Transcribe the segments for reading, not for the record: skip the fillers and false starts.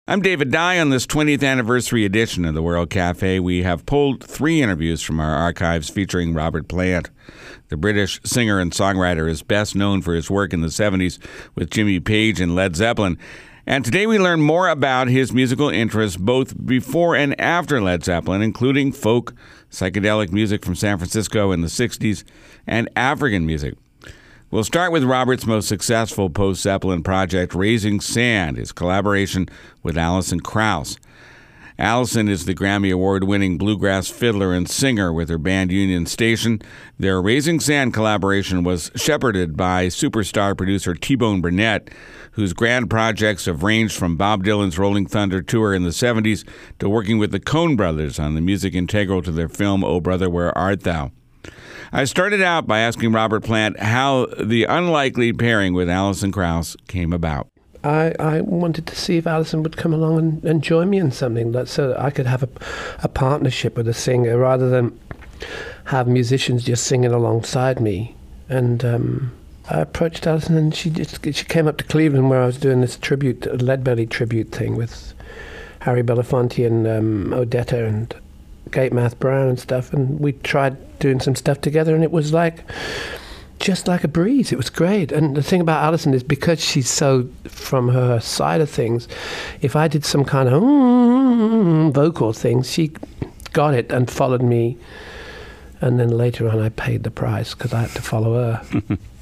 I'm David Dye. On this 20th anniversary edition of the World Cafe, we have pulled 3 interviews from our archives featuring Robert Plant. The British singer and songwriter is best known for his work in the 70s with Jimmy Page and Led Zeppelin. And today we learn more about his musical interests both before and after Led Zeppelin, including folk, psychedelic music from San Francisco in the 60s, and African music. We'll start with Robert's most successful post-Zeppelin project, Raising Sand, his collaboration with Alison Krauss. Alison is the Grammy Award-winning bluegrass fiddler and singer with her band Union Station. Their Raising Sand collaboration was shepherded by superstar producer T-Bone Burnett, whose grand projects have ranged from Bob Dylan's Rolling Thunder tour in the 70s to working with the Coen brothers on the music integral to their film Oh Brother, Where Art Thou? I started out by asking Robert Plant how the unlikely pairing with Alison Krauss came about. I wanted to see if Alison would come along and join me in something so that I could have a partnership with a singer rather than have musicians just singing alongside me. And I approached Alison, and she came up to Cleveland where I was doing this Leadbelly tribute thing with Harry Belafonte and Odetta and Gatemouth Brown and stuff, and we tried doing some stuff together, and it was just like a breeze. It was great. And the thing about Alison is, because she's so from her side of things, if I did some kind of vocal thing, she got it and followed me, and then later on I paid the price because I had to follow her.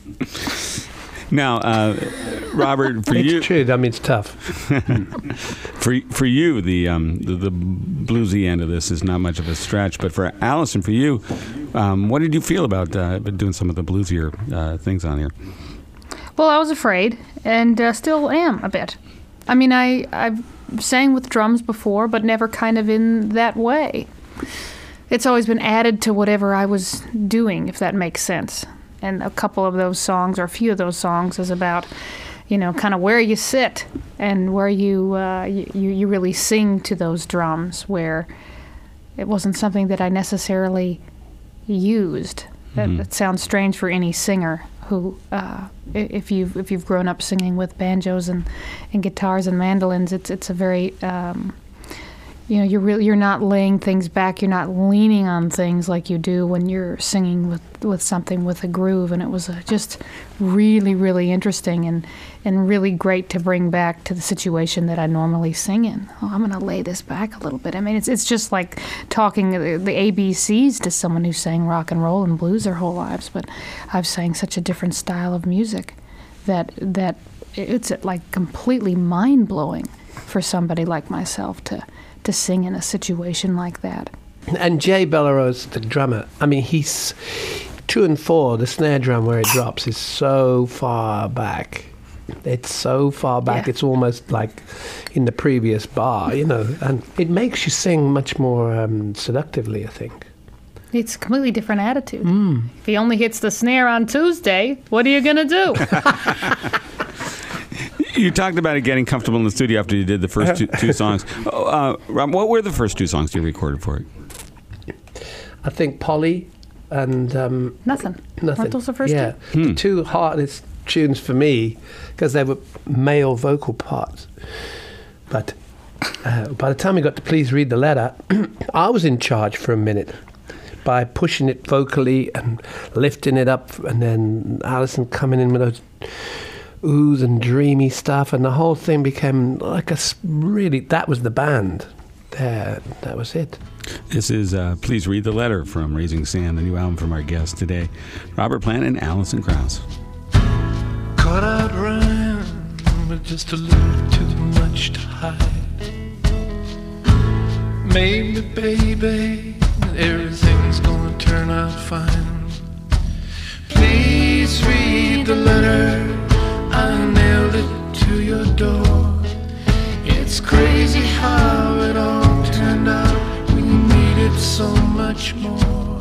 Now, Robert, for you, it's true. I mean, it's tough. for you, the bluesy end of this is not much of a stretch. But for Alison, for you, what did you feel about doing some of the bluesier things on here? Well, I was afraid, and still am a bit. I mean, I've sang with drums before, but never kind of in that way. It's always been added to whatever I was doing, if that makes sense. And a couple of those songs, or a few of those songs, is about, kind of where you sit and where you really sing to those drums, where it wasn't something that I necessarily used. Mm-hmm. That sounds strange for any singer who, if you've grown up singing with banjos and guitars and mandolins, it's a very you're not laying things back. You're not leaning on things like you do when you're singing with something with a groove. And it was just really, really interesting and really great to bring back to the situation that I normally sing in. Oh, I'm going to lay this back a little bit. I mean, it's just like talking the ABCs to someone who sang rock and roll and blues their whole lives. But I've sang such a different style of music that it's like completely mind-blowing for somebody like myself to sing in a situation like that. And Jay Bellerose, the drummer, I mean, he's 2 and 4, the snare drum where it drops is so far back. It's so far back, yeah. It's almost like in the previous bar, and it makes you sing much more seductively, I think. It's a completely different attitude. If he only hits the snare on Tuesday, what are you going to do? You talked about it getting comfortable in the studio after you did the first two songs. Rob, what were the first 2 songs you recorded for it? I think Polly and... Nothing. Nothing. Those the first 2? The 2 hardest tunes for me, because they were male vocal parts. But by the time we got to Please Read the Letter, I was in charge for a minute by pushing it vocally and lifting it up, and then Alison coming in with those oohs and dreamy stuff, and the whole thing became like that was the band. That was it. This is Please Read the Letter from Raising Sand, the new album from our guest today, Robert Plant and Alison Krauss. Cut out rhyme with just a little too much to hide. Maybe, baby, everything's gonna turn out fine. Please read the letter, I nailed it to your door. It's crazy how it all turned out. We needed so much more.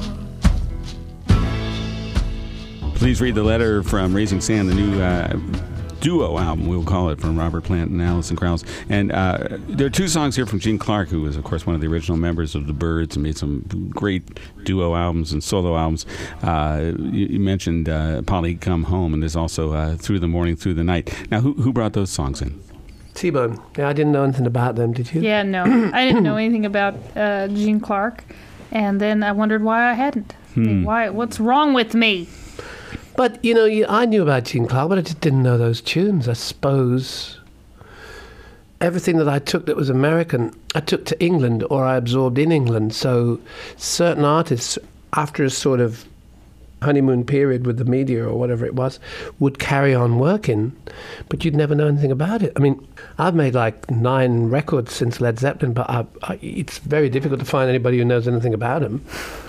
Please read the letter from Raising Sand, the new duo album, we'll call it, from Robert Plant and Alison Krauss. And there are 2 songs here from Gene Clark, who was, of course, one of the original members of the Byrds and made some great duo albums and solo albums. You mentioned Polly Come Home, and there's also Through the Morning, Through the Night. Now, who brought those songs in? T-Bone. Yeah, I didn't know anything about them. Did you? Yeah, no. I didn't know anything about Gene Clark. And then I wondered why I hadn't. I mean, what's wrong with me? But, you know, I knew about Gene Clark, but I just didn't know those tunes. I suppose everything that I took that was American, I took to England or I absorbed in England. So certain artists, after a sort of honeymoon period with the media or whatever it was, would carry on working, but you'd never know anything about it. I mean, I've made like 9 records since Led Zeppelin, but it's very difficult to find anybody who knows anything about them.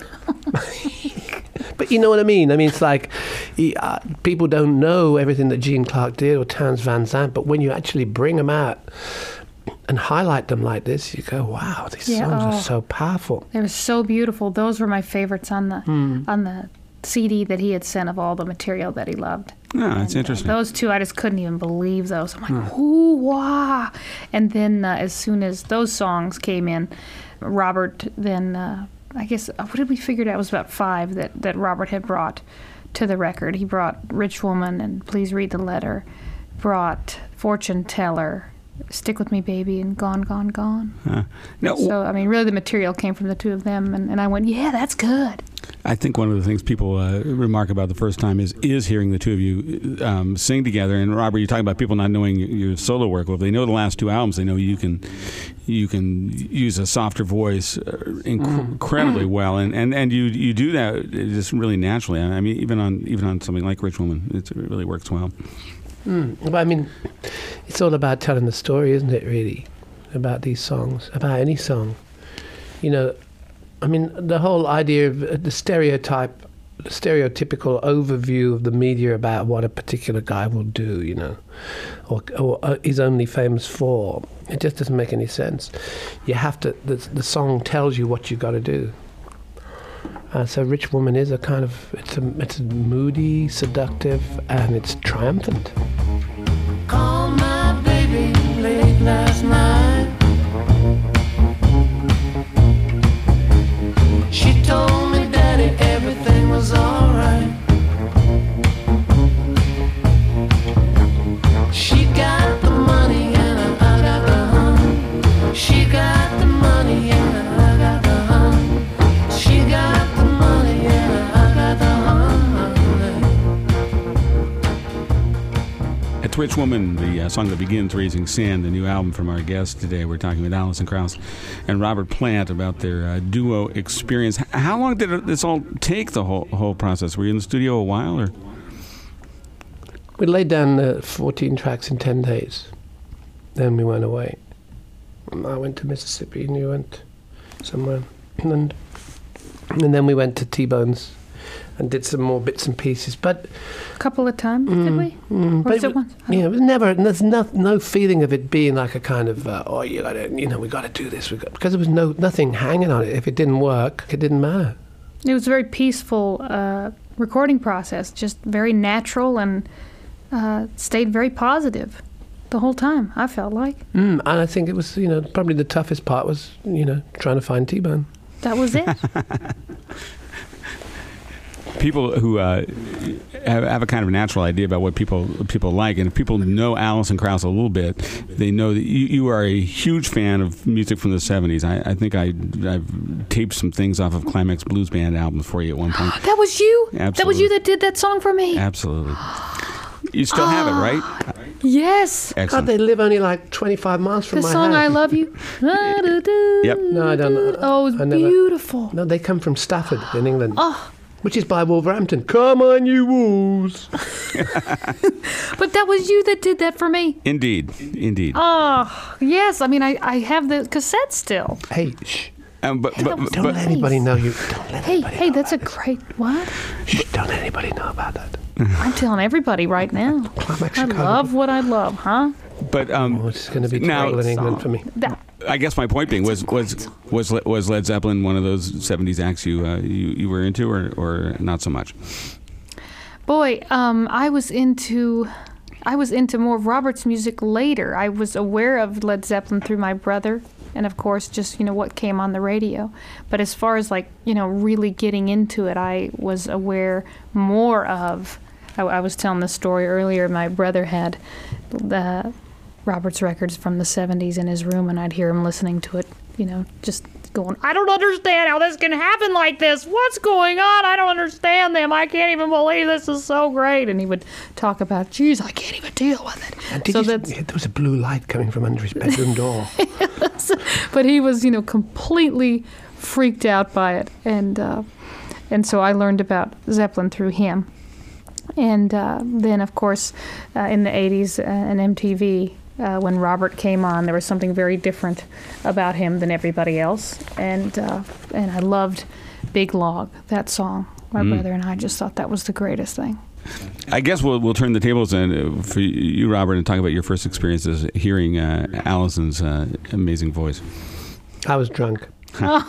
But you know what I mean? I mean, it's like people don't know everything that Gene Clark did or Townes Van Zandt, but when you actually bring them out and highlight them like this, you go, wow, these songs are so powerful. They were so beautiful. Those were my favorites on the CD that he had sent of all the material that he loved. Oh, that's interesting. Those two, I just couldn't even believe those. I'm like, ooh, wow. And then as soon as those songs came in, Robert then, I guess, what did we figure out? It was about 5 that Robert had brought to the record. He brought Rich Woman and Please Read the Letter, brought Fortune Teller, Stick With Me Baby, and Gone, Gone, Gone. So, I mean, really the material came from the two of them, and I went, yeah, that's good. I think one of the things people remark about the first time is hearing the two of you sing together. And Robert, you're talking about people not knowing your solo work. Well, if they know the last 2 albums, they know you can use a softer voice incredibly well, and you do that just really naturally. I mean, even on something like Rich Woman, it really works well. But I mean, it's all about telling the story, isn't it? Really, about these songs, about any song, you know. I mean, the whole idea of the stereotypical overview of the media about what a particular guy will do, you know, or is only famous for, it just doesn't make any sense. You have to, the song tells you what you got to do. So Rich Woman is a kind of, it's moody, seductive, and it's triumphant. Called my baby late last night. She told me, Daddy, everything was alright. She got the money and I got the honey. She got the money and I got the honey. She got the money and I got the honey. It's Rich Woman, the song that begins Raising Sand, the new album from our guest today. We're talking with Alison Krauss and Robert Plant about their duo experience. How long did this all take, the whole process? Were you in the studio a while, or? We laid down 14 tracks in 10 days. Then we went away. I went to Mississippi and you went somewhere. And then we went to T-Bone's and did some more bits and pieces. But A couple of times, did we? Or was it once? Yeah, it was never. There's no feeling of it being like a kind of you got to, we got to do this. Because there was nothing hanging on it. If it didn't work, it didn't matter. It was a very peaceful recording process, just very natural, and stayed very positive the whole time, I felt like. And I think it was, probably the toughest part was, trying to find T-Bone. That was it. People who have a kind of natural idea about what people like, and if people know Alison Krauss a little bit, they know that you are a huge fan of music from the 70s. I think I've taped some things off of Climax Blues Band albums for you at one point. That was you? Absolutely. That was you that did that song for me? Absolutely. You still have it, right? Yes. Excellent. God, they live only like 25 miles from The my song house. I Love You. Yep. No, I don't know. Oh, it's beautiful. No, they come from Stafford in England. Oh. Which is by Wolverhampton. Come on, you Wolves. But that was you that did that for me. Indeed. Oh, yes. I mean, I have the cassette still. Hey, shh. But Don't let anybody know you. Don't let anybody Hey, know that's a about great, what? that. Shh, don't let anybody know about that. I'm telling everybody right now. Climax I Chicago. love what I love, huh? But It's going to be now- terrible in England for me. I guess my point being was Led Zeppelin one of those 70s acts you were into, or not so much? Boy, I was into more of Robert's music later. I was aware of Led Zeppelin through my brother, and of course just what came on the radio. But as far as really getting into it, I was aware more of. I was telling this story earlier. My brother had Robert's records from the 70s in his room, and I'd hear him listening to it, just going, I don't understand how this can happen like this. What's going on? I don't understand them. I can't even believe this is so great. And he would talk about, geez, I can't even deal with it. And there was a blue light coming from under his bedroom door. But he was, completely freaked out by it. And so I learned about Zeppelin through him. And then, of course, in the 80s and MTV, when Robert came on, there was something very different about him than everybody else. And I loved Big Log, that song. My brother and I just thought that was the greatest thing. I guess we'll turn the tables in for you, Robert, and talk about your first experiences hearing Alison's amazing voice. I was drunk. No.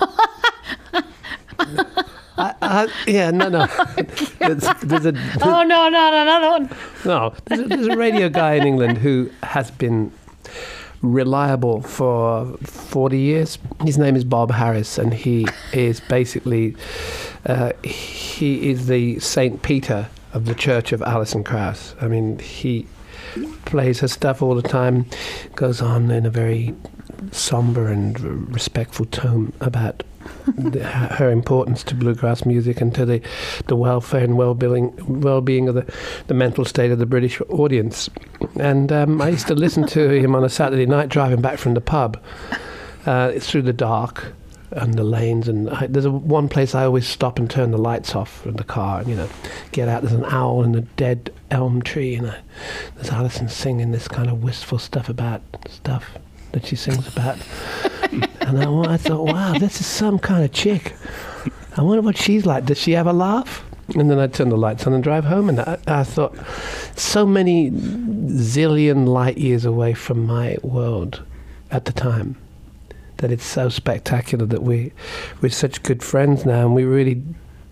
There's not another one. No, there's a radio guy in England who has been reliable for 40 years. His name is Bob Harris, and he is basically he is the St. Peter of the Church of Alison Krauss. I mean, he plays her stuff all the time, goes on in a very somber and respectful tone about her importance to bluegrass music and to the welfare and well-being of the mental state of the British audience. And I used to listen to him on a Saturday night driving back from the pub through the dark and the lanes. And there's one place I always stop and turn the lights off in the car and, get out. There's an owl in a dead elm tree, and there's Alison singing this kind of wistful stuff about stuff that she sings about. And I thought, wow, this is some kind of chick. I wonder what she's like. Does she ever laugh? And then I'd turn the lights on and drive home, and I thought, so many zillion light years away from my world at the time, that it's so spectacular that we're such good friends now, and we really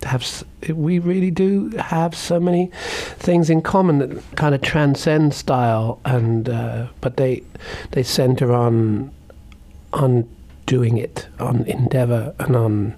do have so many things in common that kind of transcend style, and but they center on doing it, on endeavor, and on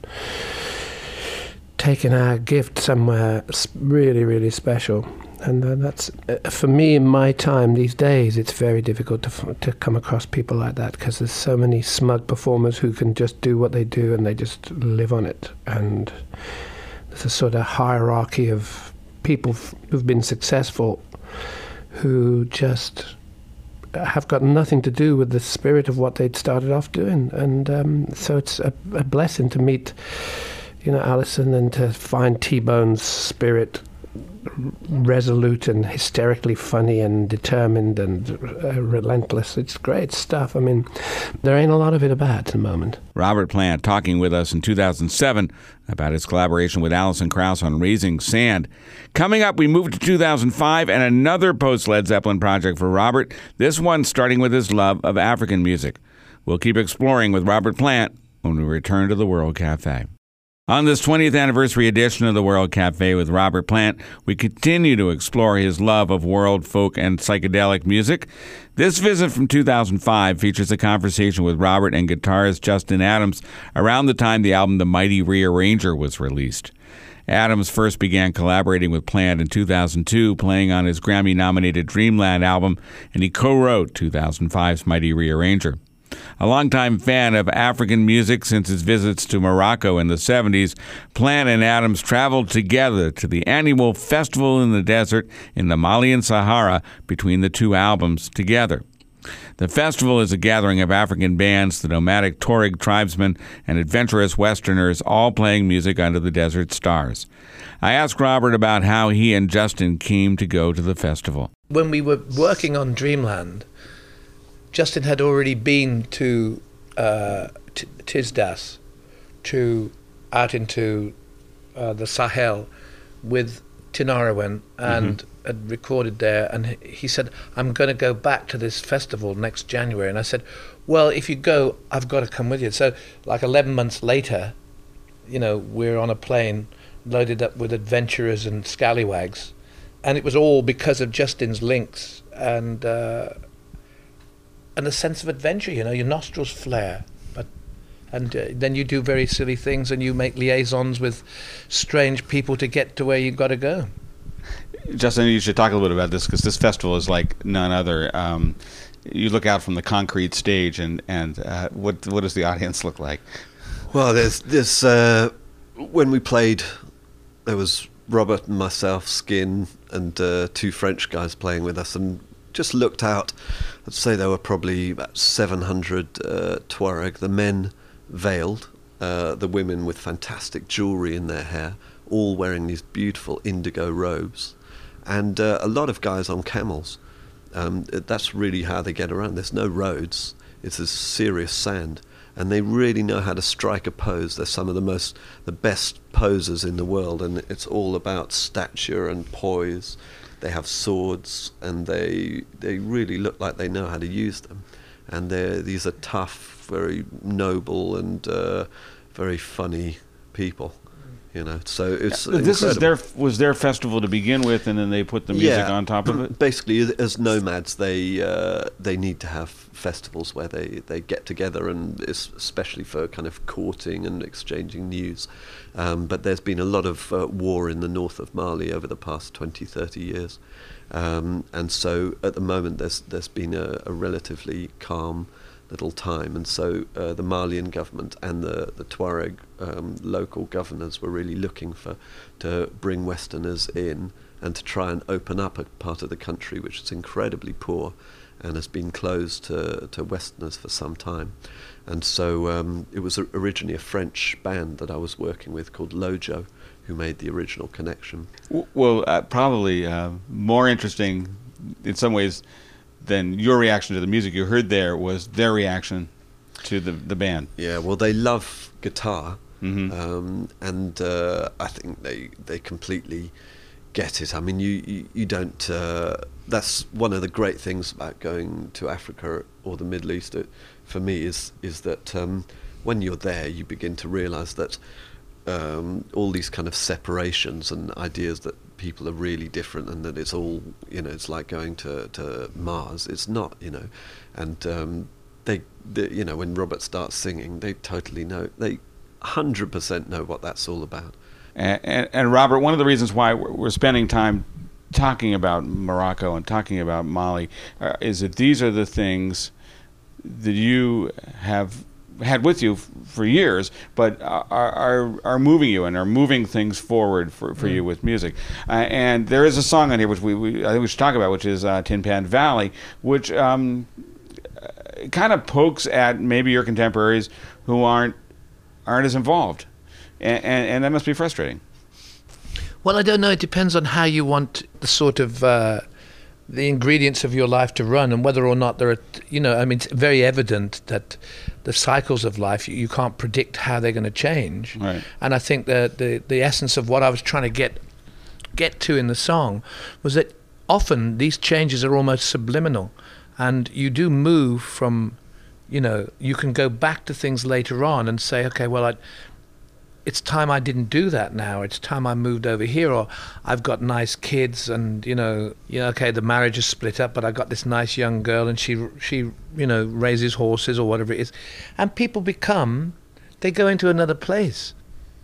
taking our gift somewhere really, really special. And that's, for me, in my time these days, it's very difficult to come across people like that, because there's so many smug performers who can just do what they do and they just live on it. And there's a sort of hierarchy of people who've been successful who just have got nothing to do with the spirit of what they'd started off doing. And so it's a blessing to meet, Alison, and to find T-Bone's spirit resolute and hysterically funny and determined and relentless. It's great stuff. I mean, there ain't a lot of it about at the moment. Robert Plant talking with us in 2007 about his collaboration with Alison Krauss on Raising Sand. Coming up, we move to 2005 and another post-Led Zeppelin project for Robert, this one starting with his love of African music. We'll keep exploring with Robert Plant when we return to the World Cafe. On this 20th anniversary edition of the World Cafe with Robert Plant, we continue to explore his love of world, folk, and psychedelic music. This visit from 2005 features a conversation with Robert and guitarist Justin Adams around the time the album The Mighty Rearranger was released. Adams first began collaborating with Plant in 2002, playing on his Grammy-nominated Dreamland album, and he co-wrote 2005's Mighty Rearranger. A longtime fan of African music since his visits to Morocco in the 70s, Plant and Adams traveled together to the annual Festival in the Desert in the Malian Sahara between the two albums together. The festival is a gathering of African bands, the nomadic Tuareg tribesmen, and adventurous Westerners, all playing music under the desert stars. I asked Robert about how he and Justin came to go to the festival. When we were working on Dreamland, Justin had already been to Tisdas, out into the Sahel with Tinariwen, and had recorded there. And he said, I'm going to go back to this festival next January. And I said, well, if you go, I've got to come with you. So like 11 months later, we're on a plane loaded up with adventurers and scallywags. And it was all because of Justin's links and a sense of adventure. Your nostrils flare, and then you do very silly things, and you make liaisons with strange people to get to where you've got to go. Justin, you should talk a little bit about this, because this festival is like none other. you look out from the concrete stage, and what does the audience look like? Well, there's when we played, there was Robert and myself, Skin, and two French guys playing with us, and just looked out. I'd say there were probably about 700 Tuareg, the men veiled, the women with fantastic jewellery in their hair, all wearing these beautiful indigo robes, and a lot of guys on camels. That's really how they get around. There's no roads. It's this serious sand, and they really know how to strike a pose. They're some of the best posers in the world, and it's all about stature and poise. They have swords, and they really look like they know how to use them. And these are tough, very noble, and very funny people. You know, so it's this was their festival to begin with, and then they put the music on top of it. Basically, as nomads, they need to have festivals where they get together, and especially for kind of courting and exchanging news. But there's been a lot of war in the north of Mali over the past 20, 30 years, and so at the moment there's been a relatively calm little time, and so the Malian government and the Tuareg local governors were really looking to bring Westerners in and to try and open up a part of the country which is incredibly poor and has been closed to Westerners for some time. And so it was originally a French band that I was working with called Lojo, who made the original connection. Well, probably more interesting in some ways than your reaction to the music you heard there was their reaction to the band. Yeah, well, they love guitar, Mm-hmm. and I think they completely get it. I mean, you don't. That's one of the great things about going to Africa or the Middle East. For me, is that when you're there, you begin to realise that all these kind of separations and ideas that people are really different, and that it's all, it's like going to Mars. It's not, and they when Robert starts singing, they totally know. They 100% know what that's all about. And Robert, one of the reasons why we're spending time talking about Morocco and talking about Mali is that these are the things that you have had with you for years, but are moving you and are moving things forward for you with music. And there is a song on here which I think we should talk about, which is Tin Pan Valley, which kind of pokes at maybe your contemporaries who aren't as involved, and that must be frustrating. Well, I don't know. It depends on how you want the sort of the ingredients of your life to run, and whether or not there are, it's very evident that the cycles of life, you can't predict how they're going to change. Right. And I think that the essence of what I was trying to get to in the song was that often these changes are almost subliminal, and you do move from, you can go back to things later on and say, okay, well, it's time I didn't do that now. It's time I moved over here, or I've got nice kids, and okay, the marriage is split up, but I got this nice young girl, and she raises horses or whatever it is, and people they go into another place,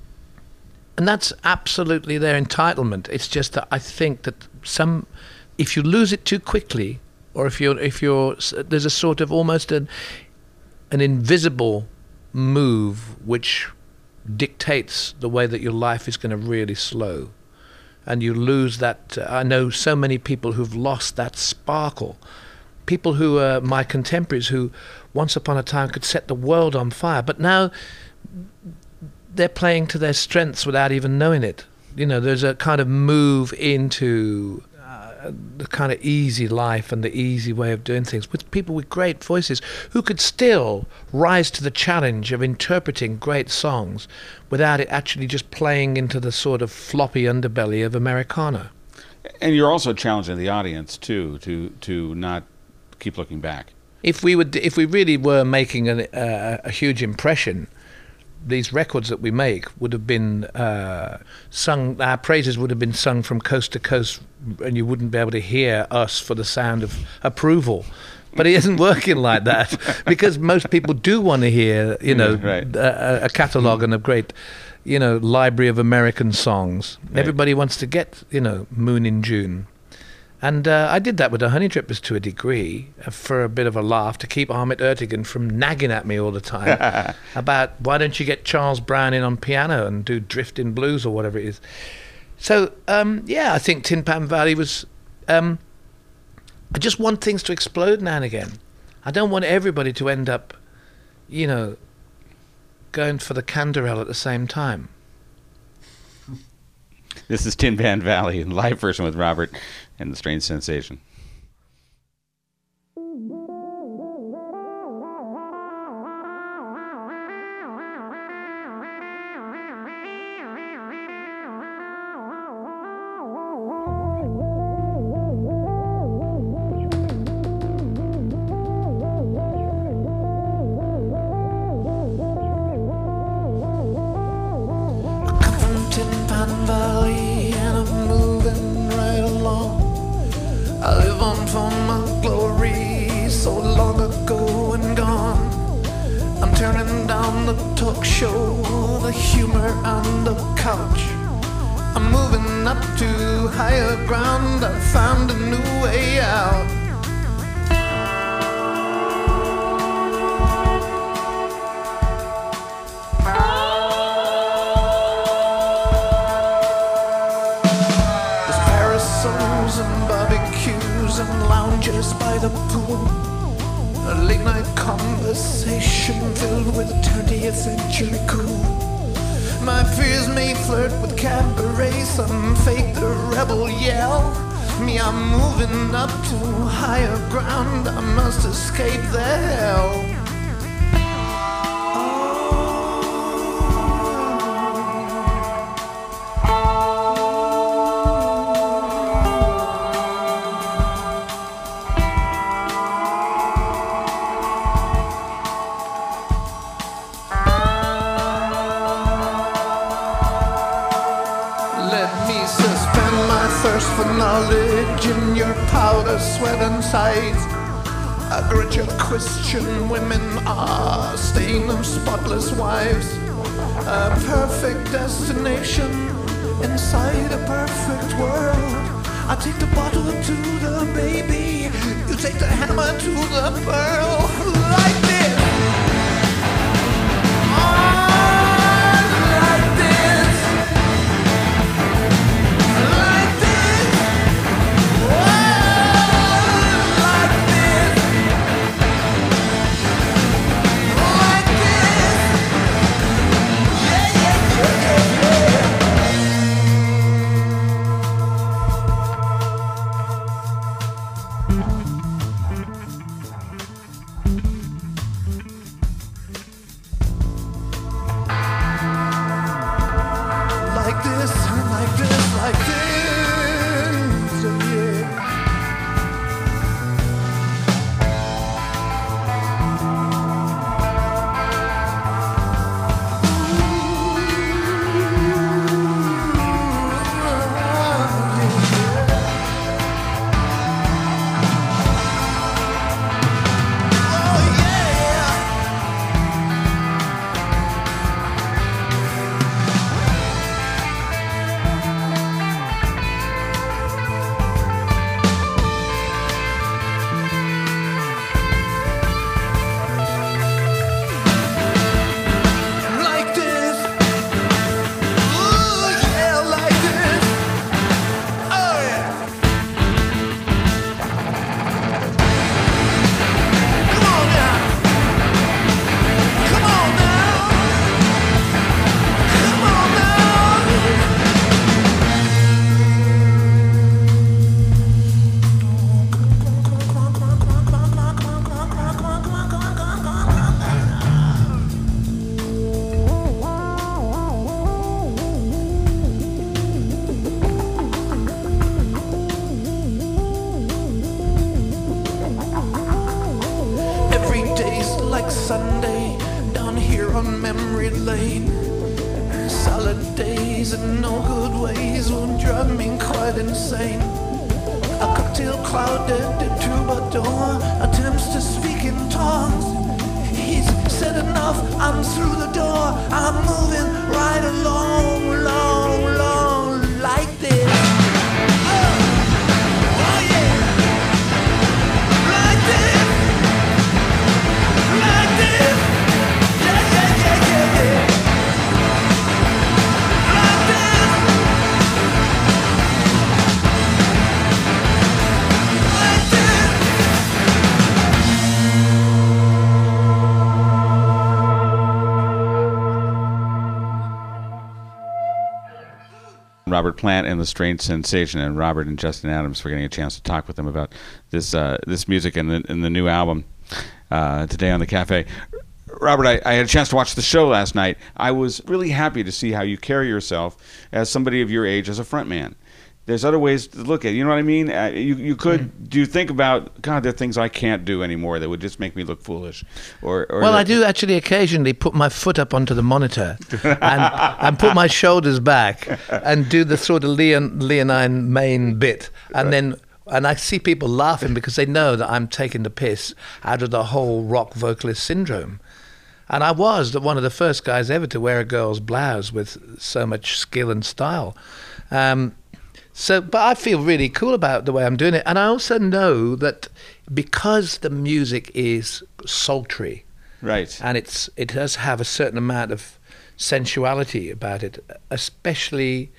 and that's absolutely their entitlement. It's just that I think that if you lose it too quickly, or if you're there's a sort of almost an invisible move which dictates the way that your life is going to really slow, and you lose that. I know so many people who've lost that sparkle, people who are my contemporaries who once upon a time could set the world on fire, but now they're playing to their strengths without even knowing it. There's a kind of move into the kind of easy life and the easy way of doing things, with people with great voices who could still rise to the challenge of interpreting great songs without it actually just playing into the sort of floppy underbelly of Americana. And you're also challenging the audience too to not keep looking back. If we really were making a huge impression, these records that we make would have been sung, our praises would have been sung from coast to coast, and you wouldn't be able to hear us for the sound of approval. But it isn't working like that, because most people do want to hear, right. a catalogue and a great, library of American songs. Right. Everybody wants to get, Moon in June. And I did that with the Honey Drippers to a degree, for a bit of a laugh, to keep Ahmet Ertegun from nagging at me all the time about why don't you get Charles Brown in on piano and do Drifting Blues or whatever it is. So, I think Tin Pan Valley was... I just want things to explode now and again. I don't want everybody to end up, going for the Canderel at the same time. This is Tin Pan Valley, live version with Robert and the Strange Sensation. Christian women are staying them spotless wives. A perfect destination inside a perfect world. I take the bottle to the baby, you take the hammer to the pearl. Like this. Like this. Like this. Like this. Sunday down here on memory lane. Solid days and no good ways will drive me quite insane. A cocktail clouded the troubadour attempts to speak in tongues. He's said enough, I'm through the door. I'm moving right along, long, long, like this. Oh yeah. Robert Plant and the Strange Sensation, and Robert and Justin Adams for getting a chance to talk with them about this music and the new album today on the Cafe. Robert, I had a chance to watch the show last night. I was really happy to see how you carry yourself as somebody of your age as a frontman. There's other ways to look at it. You know what I mean? Do you think about, God, there are things I can't do anymore that would just make me look foolish? Well, I do actually occasionally put my foot up onto the monitor and put my shoulders back and do the sort of leonine main bit. And I see people laughing because they know that I'm taking the piss out of the whole rock vocalist syndrome. And I was one of the first guys ever to wear a girl's blouse with so much skill and style. But I feel really cool about the way I'm doing it. And I also know that because the music is sultry, right, and it does have a certain amount of sensuality about it, especially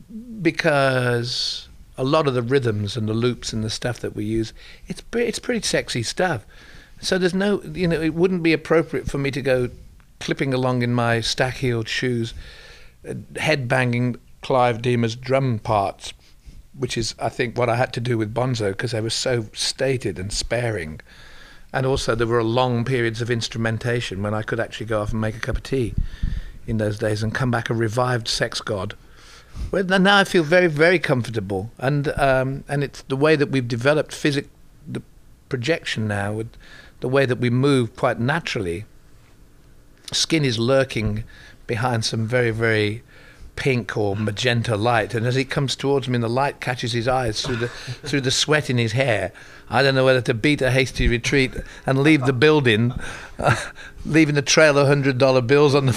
because a lot of the rhythms and the loops and the stuff that we use, it's pretty sexy stuff. So there's no, it wouldn't be appropriate for me to go clipping along in my stack-heeled shoes, head-banging Clive Deemer's drum parts, which is, I think, what I had to do with Bonzo because they were so stated and sparing. And also there were long periods of instrumentation when I could actually go off and make a cup of tea in those days and come back a revived sex god. Well, now I feel very, very comfortable. And it's the way that we've developed the projection now, with the way that we move quite naturally. Skin is lurking behind some very, very pink or magenta light, and as he comes towards me and the light catches his eyes through the sweat in his hair, I don't know whether to beat a hasty retreat and leave the building, leaving a trail of $100 bills on the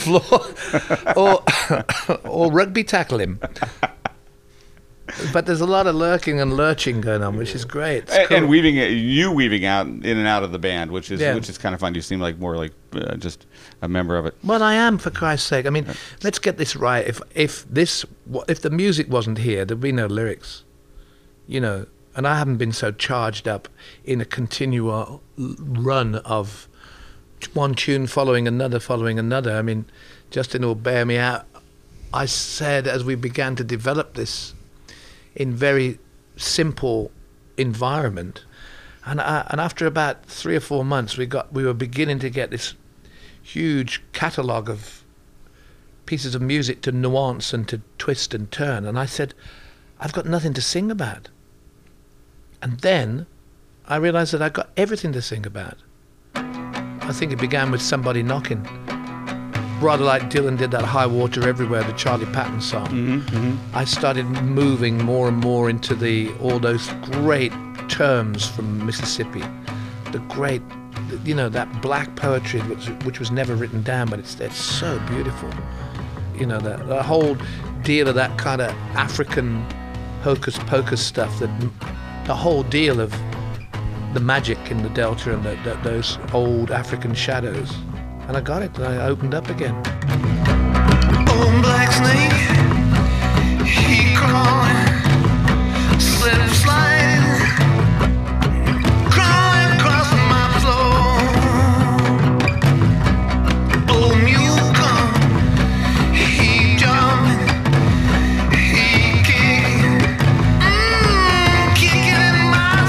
floor, or rugby tackle him. But there's a lot of lurking and lurching going on, which is great. It's cool. And weaving out in and out of the band, which is kind of fun. You seem like more like just a member of it. Well, I am, for Christ's sake. I mean, let's get this right. If the music wasn't here, there'd be no lyrics, And I haven't been so charged up in a continual run of one tune following another. I mean, Justin will bear me out. I said as we began to develop this in very simple environment, and after about 3 or 4 months, we were beginning to get this huge catalogue of pieces of music to nuance and to twist and turn. And I said, I've got nothing to sing about. And then I realised that I've got everything to sing about. I think it began with Somebody Knocking, rather like Dylan did that High Water Everywhere, the Charlie Patton song. I started moving more and more into all those great terms from Mississippi, the great, that black poetry which was never written down, but it's so beautiful. The whole deal of that kind of African hocus pocus stuff, the whole deal of the magic in the Delta and those old African shadows. And I got it, and I opened up again. Old black snake, he crawling, slip sliding, crawling across my floor. Old mule come, he jumping, he kicking in my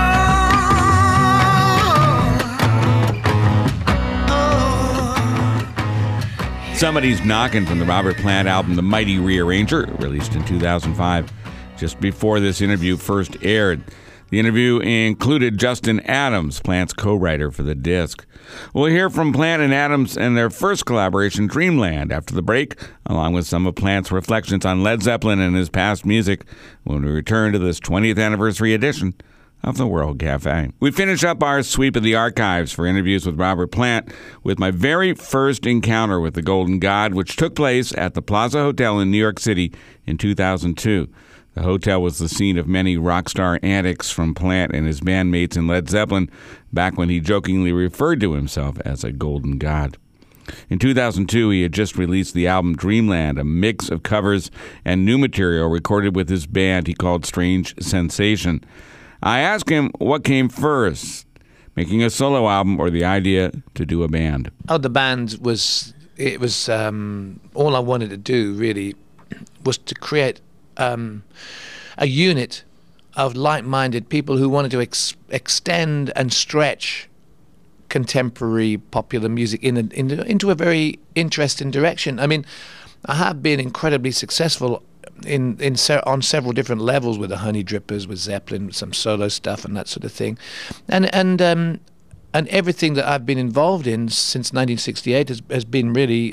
Somebody's Knocking from the Robert Plant album The Mighty Rearranger, released in 2005, just before this interview first aired. The interview included Justin Adams, Plant's co-writer for the disc. We'll hear from Plant and Adams and their first collaboration, Dreamland, after the break, along with some of Plant's reflections on Led Zeppelin and his past music, when we return to this 20th anniversary edition of the World Cafe. We finish up our sweep of the archives for interviews with Robert Plant with my very first encounter with the Golden God, which took place at the Plaza Hotel in New York City in 2002. The hotel was the scene of many rock star antics from Plant and his bandmates in Led Zeppelin, back when he jokingly referred to himself as a Golden God. In 2002, he had just released the album Dreamland, a mix of covers and new material recorded with his band he called Strange Sensation. I asked him what came first, making a solo album or the idea to do a band. Oh, the band was all I wanted to do really was to create a unit of like-minded people who wanted to extend and stretch contemporary popular music into a very interesting direction. I mean, I have been incredibly successful on several different levels with the Honey Drippers, with Zeppelin, with some solo stuff and that sort of thing, and everything that I've been involved in since 1968 has been really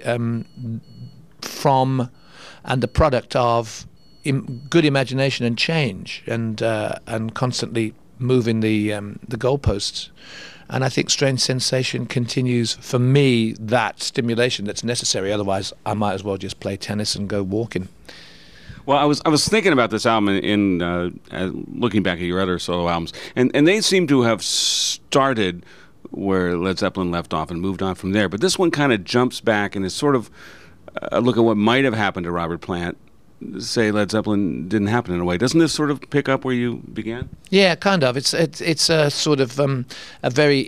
from and the product of good imagination and change, and constantly moving the goalposts. And I think Strange Sensation continues, for me, that stimulation that's necessary. Otherwise, I might as well just play tennis and go walking. Well, I was thinking about this album in looking back at your other solo albums, and they seem to have started where Led Zeppelin left off and moved on from there. But this one kind of jumps back and is sort of a look at what might have happened to Robert Plant. Say Led Zeppelin didn't happen in a way. Doesn't this sort of pick up where you began? Yeah, kind of. It's a sort of a very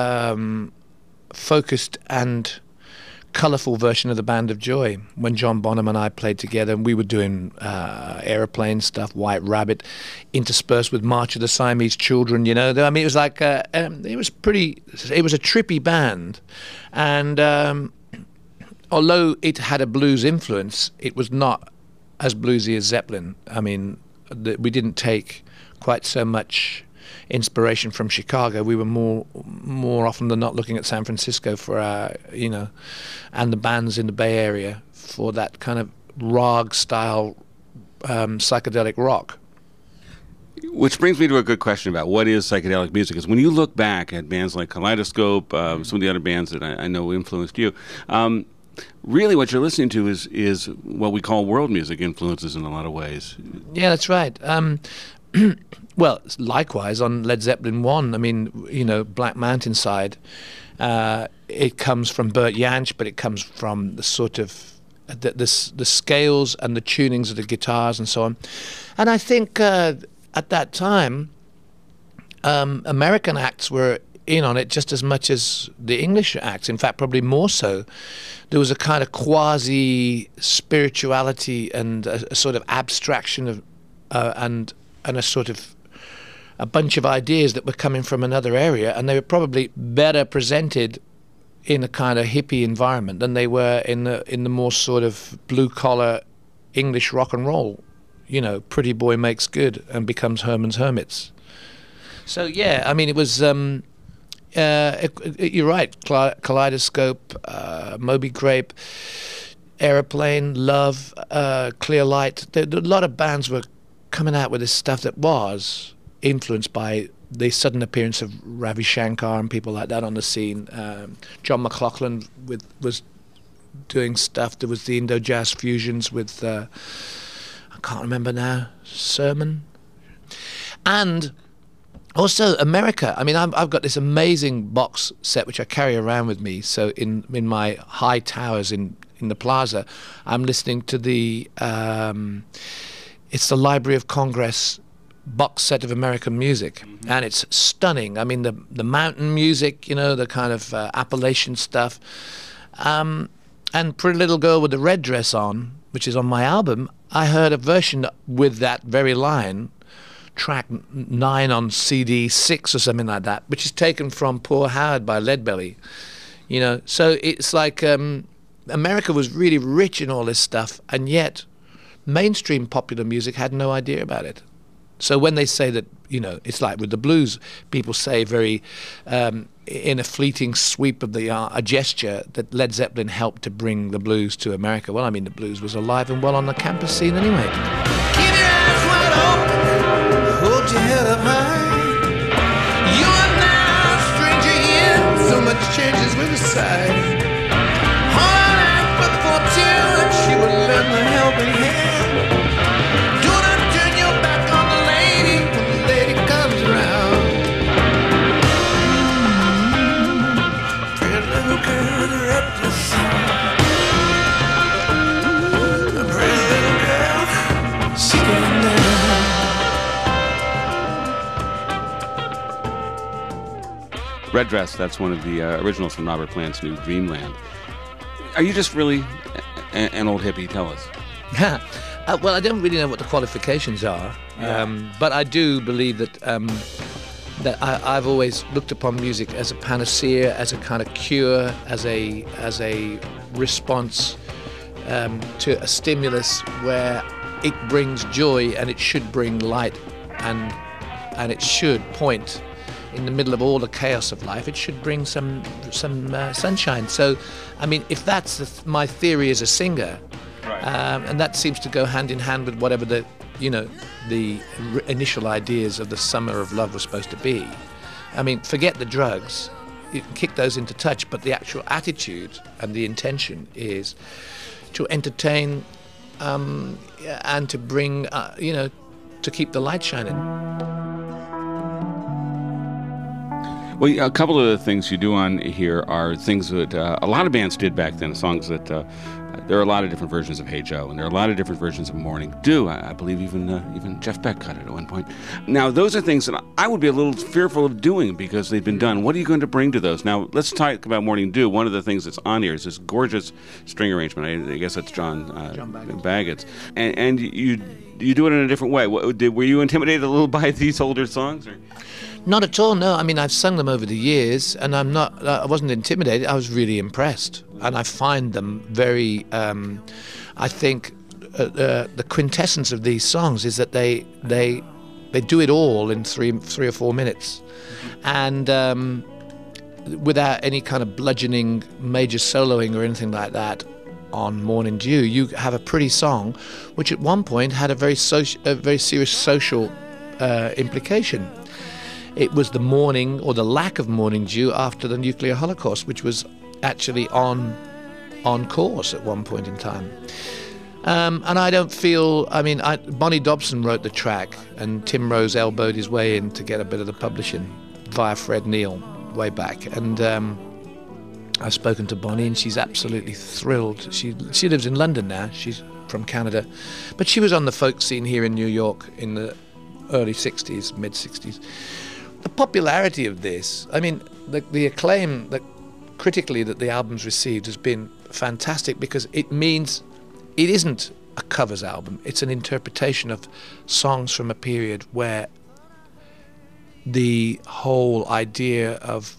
focused and colourful version of the Band of Joy. When John Bonham and I played together, and we were doing Aeroplane stuff, White Rabbit, interspersed with March of the Siamese Children. You know, I mean, it was like it was a trippy band, and although it had a blues influence, it was not as bluesy as Zeppelin. I mean, we didn't take quite so much inspiration from Chicago. We were more often than not looking at San Francisco for our, and the bands in the Bay Area for that kind of Rag style psychedelic rock. Which brings me to a good question about what is psychedelic music. Is when you look back at bands like Kaleidoscope, some of the other bands that I know influenced you, really what you're listening to is what we call world music influences in a lot of ways. Yeah, that's right. Well, likewise on Led Zeppelin 1, I mean, Black Mountainside, it comes from Bert Jansch, but it comes from the sort of the scales and the tunings of the guitars and so on. And I think at that time, American acts were in on it just as much as the English acts. In fact, probably more so. There was a kind of quasi-spirituality and a sort of abstraction of and a sort of a bunch of ideas that were coming from another area, and they were probably better presented in a kind of hippie environment than they were in the more sort of blue-collar English rock and roll. Pretty Boy Makes Good and becomes Herman's Hermits. So, yeah, I mean, it was... you're right. Kaleidoscope, Moby Grape, Aeroplane, Love, Clear Light. A lot of bands were coming out with this stuff that was influenced by the sudden appearance of Ravi Shankar and people like that on the scene. John McLaughlin was doing stuff. There was the Indo-Jazz fusions with, I can't remember now, Sermon. And... also, America. I mean, I've got this amazing box set which I carry around with me. So in my high towers in the plaza, I'm listening to it's the Library of Congress box set of American music, and it's stunning. I mean, the mountain music, the kind of Appalachian stuff, and Pretty Little Girl with the Red Dress On, which is on my album. I heard a version with that very line. Track 9 on CD 6 or something like that, which is taken from Poor Howard by Leadbelly. So it's like America was really rich in all this stuff, and yet mainstream popular music had no idea about it. So when they say that, it's like with the blues, people say very in a fleeting sweep of a gesture that Led Zeppelin helped to bring the blues to America. Well, I mean, the blues was alive and well on the campus scene anyway. Keep your eyes wide open. Hold your head up high. You are now a stranger here. So much changes with a sigh. Hard out for fortune, she will lend a helping hand. Do not turn your back on the lady when the lady comes around. Pretty little girl, the red dress on. A pretty little girl, she getting down. Red Dress, that's one of the originals from Robert Plant's new Dreamland. Are you just really an old hippie? Tell us. Well, I don't really know what the qualifications are, but I do believe that I've always looked upon music as a panacea, as a kind of cure, as a response to a stimulus where it brings joy, and it should bring light, and it should point in the middle of all the chaos of life. It should bring some sunshine. So, I mean, if that's my theory as a singer. Right. And that seems to go hand in hand with whatever the initial ideas of the summer of love was supposed to be. I mean, forget the drugs, you can kick those into touch, but the actual attitude and the intention is to entertain and to bring, to keep the light shining. Well, a couple of the things you do on here are things that a lot of bands did back then, songs that there are a lot of different versions of Hey Joe, and there are a lot of different versions of Morning Dew. I believe even Jeff Beck cut it at one point. Now, those are things that I would be a little fearful of doing because they've been done. What are you going to bring to those? Now, let's talk about Morning Dew. One of the things that's on here is this gorgeous string arrangement. I guess that's John Baggett's. And you do it in a different way. Were you intimidated a little by these older songs? Or? Not at all, no. I mean, I've sung them over the years, and I wasn't intimidated. I was really impressed. And I find them very, I think the quintessence of these songs is that they do it all in three or 4 minutes. And without any kind of bludgeoning major soloing or anything like that on Morning Dew, you have a pretty song, which at one point had a very serious social implication. It was the morning, or the lack of morning dew, after the nuclear holocaust, which was actually on course at one point in time. And I don't feel, Bonnie Dobson wrote the track, and Tim Rose elbowed his way in to get a bit of the publishing via Fred Neil way back. And I've spoken to Bonnie, and she's absolutely thrilled. She lives in London now. She's from Canada. But she was on the folk scene here in New York in the early 60s, mid-60s. The popularity of this, I mean, the acclaim that critically that the album's received has been fantastic, because it means it isn't a covers album. It's an interpretation of songs from a period where the whole idea of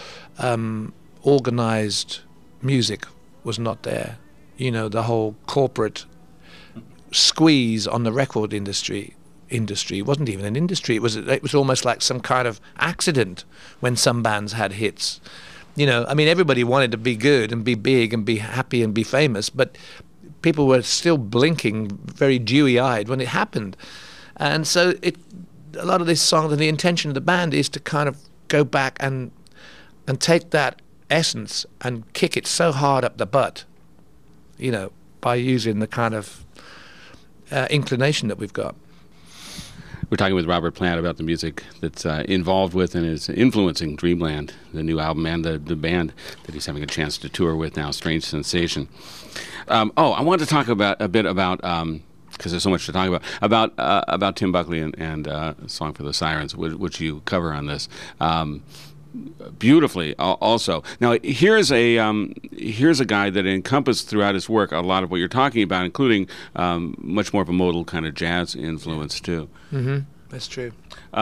organized music was not there. You know, the whole corporate squeeze on the record industry. It wasn't even an industry. It was almost like some kind of accident when some bands had hits. You know, I mean, everybody wanted to be good and be big and be happy and be famous, but people were still blinking very dewy-eyed when it happened. And so a lot of this song, and the intention of the band is to kind of go back and take that essence and kick it so hard up the butt, you know, by using the kind of inclination that we've got. We're talking with Robert Plant about the music that's involved with and is influencing Dreamland, the new album, and the band that he's having a chance to tour with now, Strange Sensation. I wanted to talk a bit about, because there's so much to talk about Tim Buckley and Song for the Sirens, which you cover on this. Beautifully also. Now here's a guy that encompassed throughout his work a lot of what you're talking about, including much more of a modal kind of jazz influence too. Mm-hmm. That's true.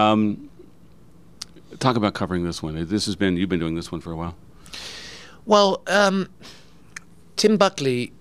Talk about covering this one. You've been doing this one for a while. Well, Tim Buckley,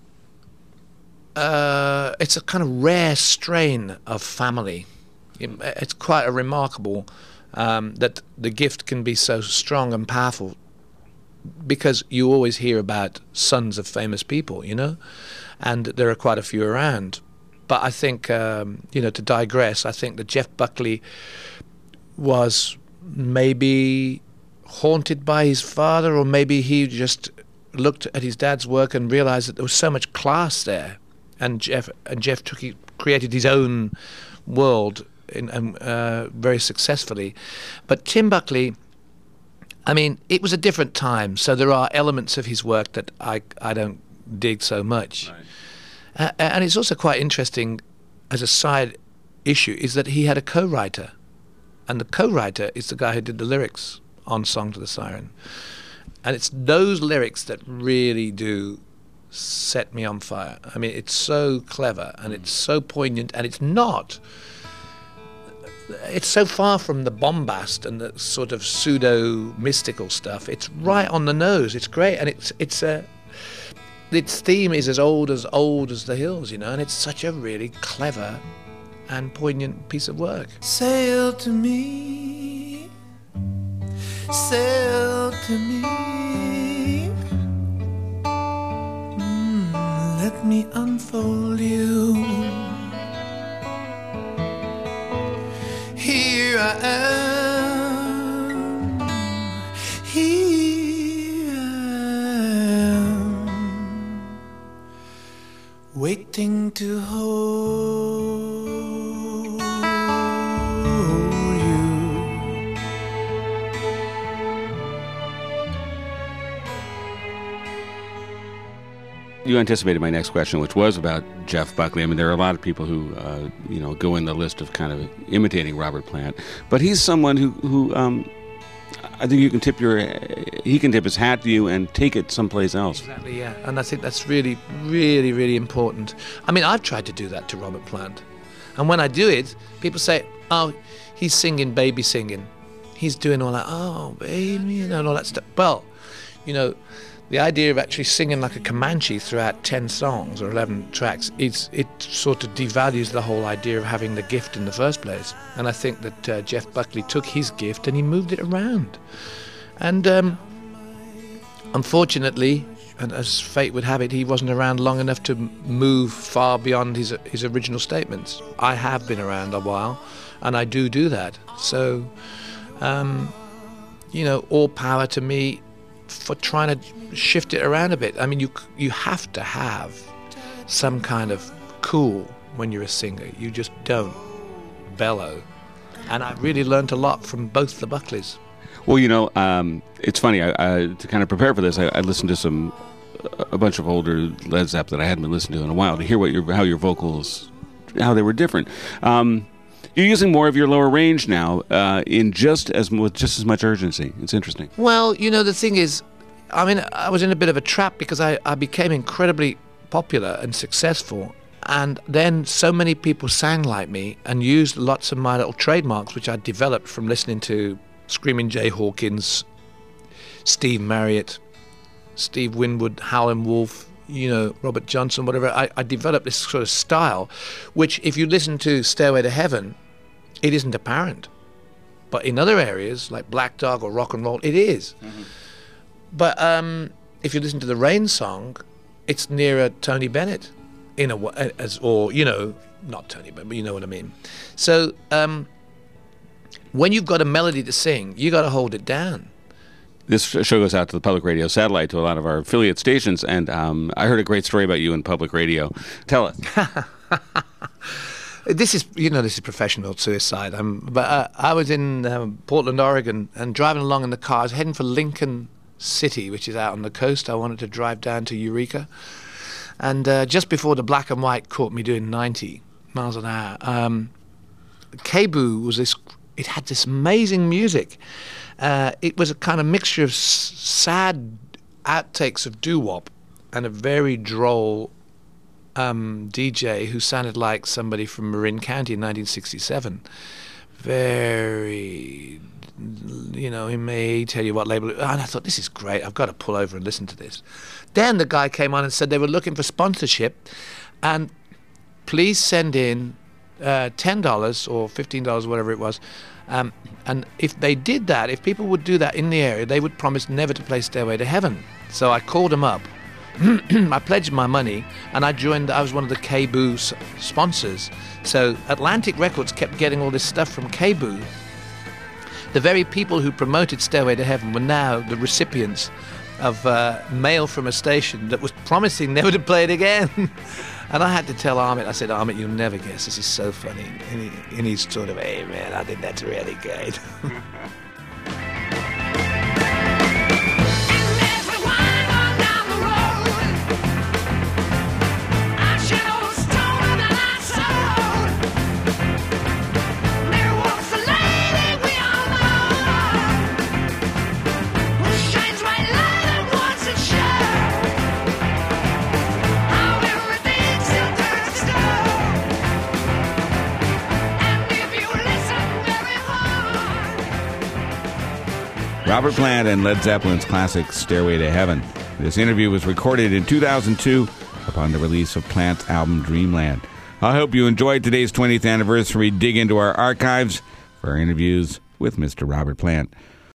it's a kind of rare strain of family. It's quite a remarkable that the gift can be so strong and powerful, because you always hear about sons of famous people, you know, and there are quite a few around. But I think, to digress, I think that Jeff Buckley was maybe haunted by his father, or maybe he just looked at his dad's work and realized that there was so much class there, and Jeff created his own world very successfully. But Tim Buckley, I mean, it was a different time, so there are elements of his work that I don't dig so much. Right. And it's also quite interesting, as a side issue, is that he had a co-writer, and the co-writer is the guy who did the lyrics on Song to the Siren. And it's those lyrics that really do set me on fire. I mean, it's so clever and it's so poignant, and it's so far from the bombast and the sort of pseudo-mystical stuff. It's right on the nose. It's great, and its theme is as old as the hills, you know, and it's such a really clever and poignant piece of work. Sail to me, sail to me. Let me unfold you. Here I am, here I am, waiting to hold you. You anticipated my next question, which was about Jeff Buckley. I mean, there are a lot of people who, go in the list of kind of imitating Robert Plant, but he's someone who I think he can tip his hat to you and take it someplace else. Exactly, yeah. And I think that's really, really, really important. I mean, I've tried to do that to Robert Plant, and when I do it, people say, "Oh, he's singing, baby singing. He's doing all that, oh, baby," and all that stuff. Well, the idea of actually singing like a Comanche throughout 10 songs or 11 tracks, it sort of devalues the whole idea of having the gift in the first place. And I think that Jeff Buckley took his gift and he moved it around. And unfortunately, and as fate would have it, he wasn't around long enough to move far beyond his original statements. I have been around a while, and I do that. So, all power to me for trying to shift it around a bit. I mean, you have to have some kind of cool when you're a singer. You just don't bellow. And I really learned a lot from both the Buckleys. Well, it's funny. I to kind of prepare for this, I listened to a bunch of older Led Zeppelin that I hadn't been listening to in a while to hear how your vocals, how they were different. You're using more of your lower range now with just as much urgency. It's interesting. Well, the thing is, I mean, I was in a bit of a trap because I became incredibly popular and successful, and then so many people sang like me and used lots of my little trademarks, which I developed from listening to Screaming Jay Hawkins, Steve Marriott, Steve Winwood, Howlin' Wolf, Robert Johnson, whatever. I developed this sort of style, which if you listen to Stairway to Heaven, it isn't apparent. But in other areas, like Black Dog or rock and roll, it is. Mm-hmm. But if you listen to the Rain song, it's nearer Tony Bennett, in a way, not Tony Bennett, but you know what I mean. So when you've got a melody to sing, you got to hold it down. This show goes out to the public radio satellite, to a lot of our affiliate stations, and I heard a great story about you in public radio. Tell us. This is professional suicide. But I was in Portland, Oregon, and driving along in the car. I was heading for Lincoln City, which is out on the coast. I wanted to drive down to Eureka. And just before the black and white caught me doing 90 miles an hour, KBOO it had this amazing music. It was a kind of mixture of sad outtakes of doo-wop and a very droll DJ who sounded like somebody from Marin County in 1967. Very, he may tell you what label. And I thought, this is great. I've got to pull over and listen to this. Then the guy came on and said they were looking for sponsorship, and please send in $10 or $15, whatever it was. And if they did that, if people would do that in the area, they would promise never to play Stairway to Heaven. So I called them up. I pledged my money, and I was one of the KBOO sponsors. So Atlantic Records kept getting all this stuff from KBOO. The very people who promoted Stairway to Heaven were now the recipients of mail from a station that was promising never to play it again. And I had to tell Amit, I said, Amit, you'll never guess, this is so funny. And he's sort of, hey man, I think that's really good. Robert Plant and Led Zeppelin's classic Stairway to Heaven. This interview was recorded in 2002 upon the release of Plant's album Dreamland. I hope you enjoyed today's 20th anniversary dig into our archives for our interviews with Mr. Robert Plant.